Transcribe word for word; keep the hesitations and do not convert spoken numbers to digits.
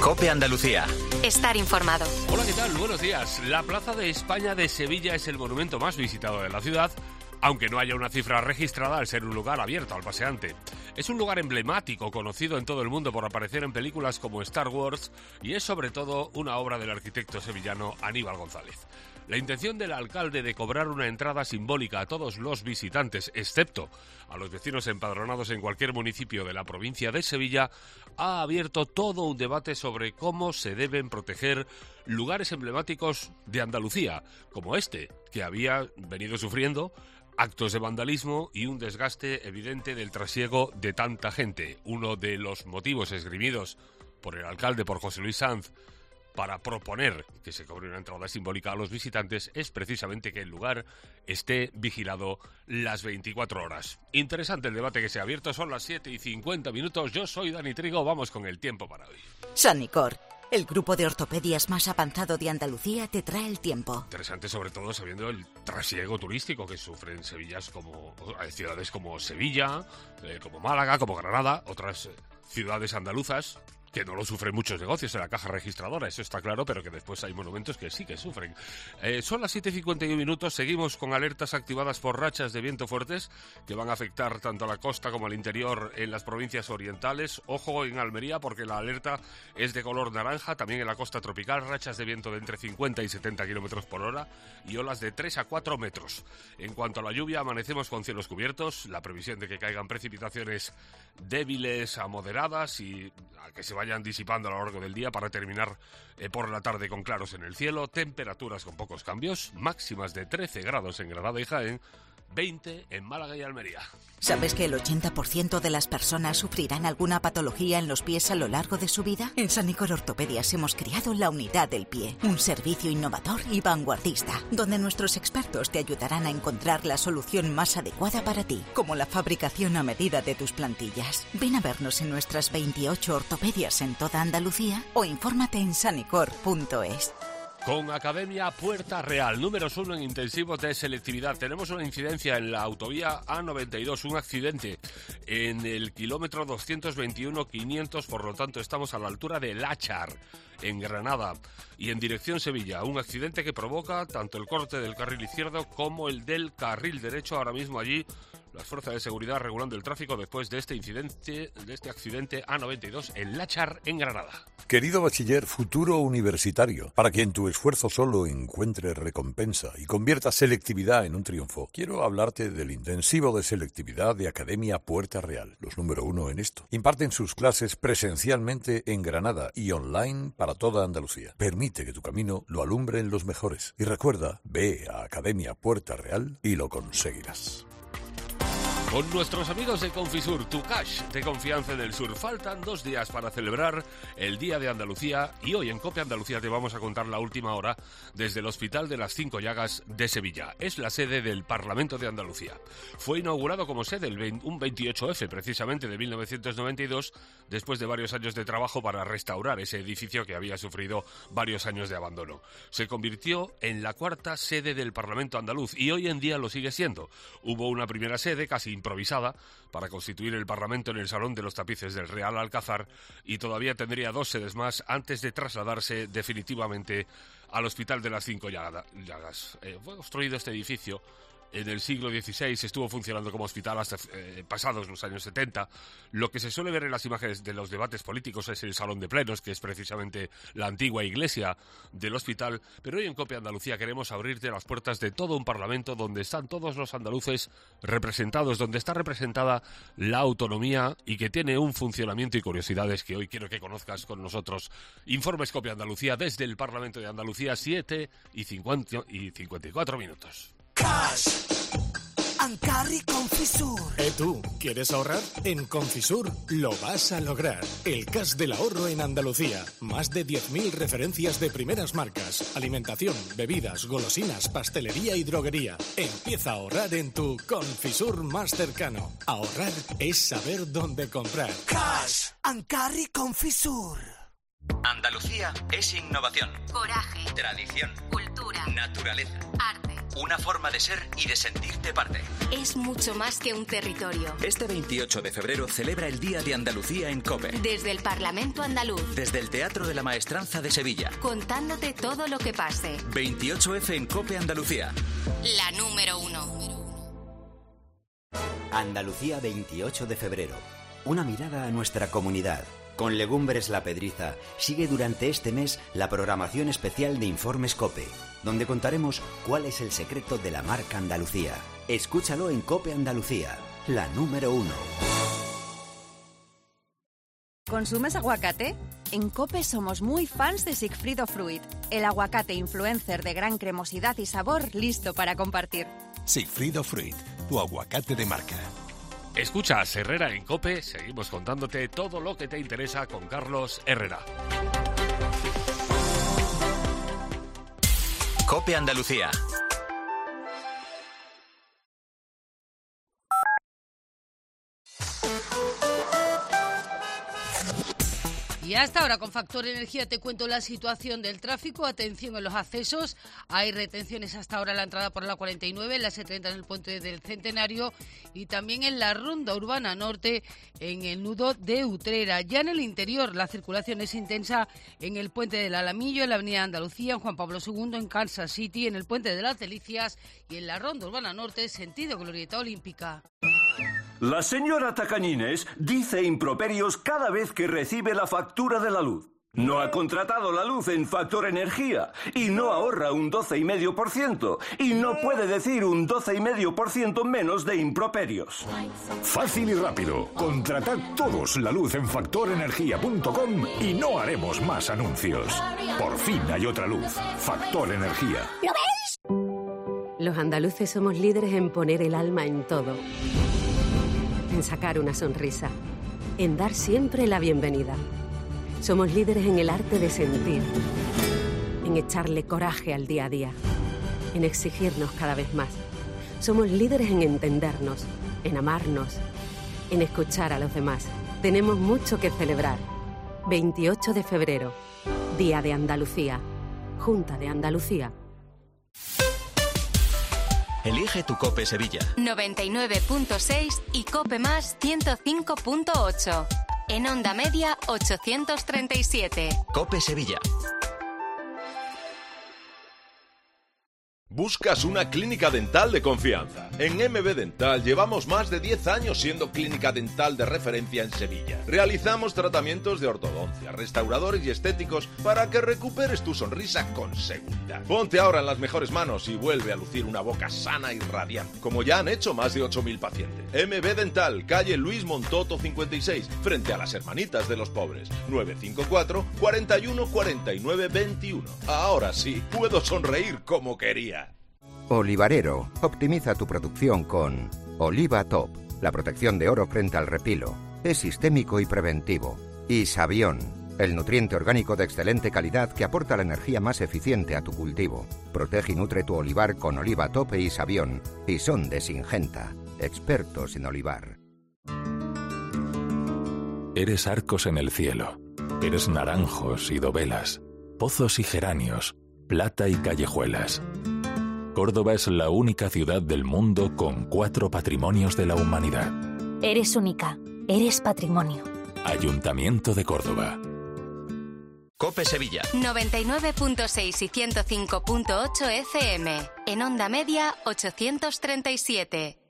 COPE Andalucía. Estar informado. Hola, ¿qué tal? Buenos días. La Plaza de España de Sevilla es el monumento más visitado de la ciudad, aunque no haya una cifra registrada al ser un lugar abierto al paseante. Es un lugar emblemático, conocido en todo el mundo por aparecer en películas como Star Wars, y es sobre todo una obra del arquitecto sevillano Aníbal González. La intención del alcalde de cobrar una entrada simbólica a todos los visitantes, excepto a los vecinos empadronados en cualquier municipio de la provincia de Sevilla, ha abierto todo un debate sobre cómo se deben proteger lugares emblemáticos de Andalucía, como este, que había venido sufriendo actos de vandalismo y un desgaste evidente del trasiego de tanta gente. Uno de los motivos esgrimidos por el alcalde, por José Luis Sanz, para proponer que se cobre una entrada simbólica a los visitantes es precisamente que el lugar esté vigilado las veinticuatro horas. Interesante el debate que se ha abierto, son las siete y cincuenta minutos. Yo soy Dani Trigo, vamos con el tiempo para hoy. Sanicor, el grupo de ortopedias más avanzado de Andalucía, te trae el tiempo. Interesante, sobre todo sabiendo el trasiego turístico que sufren Sevillas como hay ciudades como Sevilla, eh, como Málaga, como Granada, otras eh, ciudades andaluzas que no lo sufren muchos negocios en la caja registradora, eso está claro, pero que después hay monumentos que sí que sufren. Eh, son las siete y cincuenta y uno minutos, seguimos con alertas activadas por rachas de viento fuertes que van a afectar tanto a la costa como al interior en las provincias orientales. Ojo en Almería porque la alerta es de color naranja, también en la costa tropical, rachas de viento de entre cincuenta y setenta kilómetros por hora y olas de tres a cuatro metros. En cuanto a la lluvia, amanecemos con cielos cubiertos, la previsión de que caigan precipitaciones débiles a moderadas y a que se vayan disipando a lo largo del día para terminar eh, por la tarde con claros en el cielo, temperaturas con pocos cambios, máximas de trece grados en Granada y Jaén, veinte en Málaga y Almería. ¿Sabes que el ochenta por ciento de las personas sufrirán alguna patología en los pies a lo largo de su vida? En Sanicor Ortopedias hemos creado la unidad del pie, un servicio innovador y vanguardista, donde nuestros expertos te ayudarán a encontrar la solución más adecuada para ti, como la fabricación a medida de tus plantillas. Ven a vernos en nuestras veintiocho ortopedias en toda Andalucía o infórmate en sanicor punto es. Con Academia Puerta Real, números uno en intensivos de selectividad. Tenemos una incidencia en la autovía A noventa y dos, un accidente en el kilómetro doscientos veintiuno quinientos, por lo tanto estamos a la altura de Láchar, en Granada, y en dirección Sevilla. Un accidente que provoca tanto el corte del carril izquierdo como el del carril derecho. Ahora mismo allí las fuerzas de seguridad regulando el tráfico después de este incidente, de este accidente A noventa y dos en Láchar, en Granada. Querido bachiller, futuro universitario, para quien tu esfuerzo solo encuentre recompensa y convierta selectividad en un triunfo, quiero hablarte del intensivo de selectividad de Academia Puerta Real, los número uno en esto. Imparten sus clases presencialmente en Granada y online para toda Andalucía. Permite que tu camino lo alumbren los mejores. Y recuerda, ve a Academia Puerta Real y lo conseguirás. Con nuestros amigos de Confisur, tu cash de confianza en el sur. Faltan dos días para celebrar el Día de Andalucía y hoy en COPE Andalucía te vamos a contar la última hora desde el Hospital de las Cinco Llagas de Sevilla. Es la sede del Parlamento de Andalucía. Fue inaugurado como sede el un veintiocho efe precisamente de mil novecientos noventa y dos, después de varios años de trabajo para restaurar ese edificio que había sufrido varios años de abandono. Se convirtió en la cuarta sede del Parlamento andaluz y hoy en día lo sigue siendo. Hubo una primera sede casi improvisada para constituir el Parlamento en el Salón de los Tapices del Real Alcázar y todavía tendría dos sedes más antes de trasladarse definitivamente al Hospital de las Cinco Llagas. Eh, fue construido este edificio en el siglo dieciséis, estuvo funcionando como hospital hasta eh, pasados los años setenta. Lo que se suele ver en las imágenes de los debates políticos es el Salón de Plenos, que es precisamente la antigua iglesia del hospital. Pero hoy en COPE Andalucía queremos abrirte las puertas de todo un parlamento donde están todos los andaluces representados, donde está representada la autonomía y que tiene un funcionamiento y curiosidades que hoy quiero que conozcas con nosotros. Informes COPE Andalucía desde el Parlamento de Andalucía, siete y cincuenta y cuatro minutos. Cash and Carry Confisur. ¿Eh tú? ¿Quieres ahorrar? En Confisur lo vas a lograr. El cash del ahorro en Andalucía. Más de diez mil referencias de primeras marcas. Alimentación, bebidas, golosinas, pastelería y droguería. Empieza a ahorrar en tu Confisur más cercano. Ahorrar es saber dónde comprar. Cash and Carry Confisur. Andalucía es innovación, Coraje, tradición, cultura, naturaleza, arte. una forma de ser y de sentirte parte. Es mucho más que un territorio. Este veintiocho de febrero celebra el Día de Andalucía en COPE. Desde el Parlamento Andaluz. Desde el Teatro de la Maestranza de Sevilla. Contándote todo lo que pase. veintiocho efe en COPE Andalucía. La número uno. Andalucía veintiocho de febrero. Una mirada a nuestra comunidad. Con Legumbres La Pedriza sigue durante este mes la programación especial de Informes COPE, donde contaremos cuál es el secreto de la marca Andalucía. Escúchalo en COPE Andalucía, la número uno. ¿Consumes aguacate? En COPE somos muy fans de Sigfrido Fruit, el aguacate influencer de gran cremosidad y sabor listo para compartir. Sigfrido Fruit, tu aguacate de marca. Escuchas Herrera en COPE, seguimos contándote todo lo que te interesa con Carlos Herrera. COPE Andalucía. Y hasta ahora con Factor Energía te cuento la situación del tráfico. Atención en los accesos. Hay retenciones hasta ahora en la entrada por la cuarenta y nueve, en la ese treinta en el puente del Centenario y también en la Ronda Urbana Norte en el nudo de Utrera. Ya en el interior la circulación es intensa en el puente del Alamillo, en la avenida Andalucía, en Juan Pablo segundo, en Kansas City, en el puente de las Delicias y en la Ronda Urbana Norte sentido Glorieta Olímpica. La señora Tacañines dice improperios cada vez que recibe la factura de la luz. No ha contratado la luz en Factor Energía y no ahorra un doce coma cinco por ciento y no puede decir un doce coma cinco por ciento menos de improperios. Fácil y rápido. Contratad todos la luz en factor energía punto com y no haremos más anuncios. Por fin hay otra luz. Factor Energía. ¿Lo ves? Los andaluces somos líderes en poner el alma en todo. En sacar una sonrisa, en dar siempre la bienvenida. Somos líderes en el arte de sentir, en echarle coraje al día a día, en exigirnos cada vez más. Somos líderes en entendernos, en amarnos, en escuchar a los demás. Tenemos mucho que celebrar. veintiocho de febrero, Día de Andalucía, Junta de Andalucía. Elige tu COPE Sevilla. noventa y nueve punto seis y COPE Más ciento cinco punto ocho. En onda media ochocientos treinta y siete. COPE Sevilla. ¿Buscas una clínica dental de confianza? En M B Dental llevamos más de diez años siendo clínica dental de referencia en Sevilla. Realizamos tratamientos de ortodoncia, restauradores y estéticos para que recuperes tu sonrisa con seguridad. Ponte ahora en las mejores manos y vuelve a lucir una boca sana y radiante, como ya han hecho más de ocho mil pacientes. M B Dental, calle Luis Montoto cincuenta y seis, frente a las Hermanitas de los Pobres. nueve cinco cuatro, cuarenta y uno, cuarenta y nueve, veintiuno. Ahora sí, puedo sonreír como quería. Olivarero, optimiza tu producción con Oliva Top, la protección de oro frente al repilo. Es sistémico y preventivo. Y Savión, el nutriente orgánico de excelente calidad que aporta la energía más eficiente a tu cultivo. Protege y nutre tu olivar con Oliva Top y Savión. Y son de Singenta, expertos en olivar. Eres arcos en el cielo. Eres naranjos y dovelas, pozos y geranios, plata y callejuelas. Córdoba es la única ciudad del mundo con cuatro patrimonios de la humanidad. Eres única, eres patrimonio. Ayuntamiento de Córdoba. COPE Sevilla. noventa y nueve punto seis y ciento cinco punto ocho F M. En onda media ochocientos treinta y siete.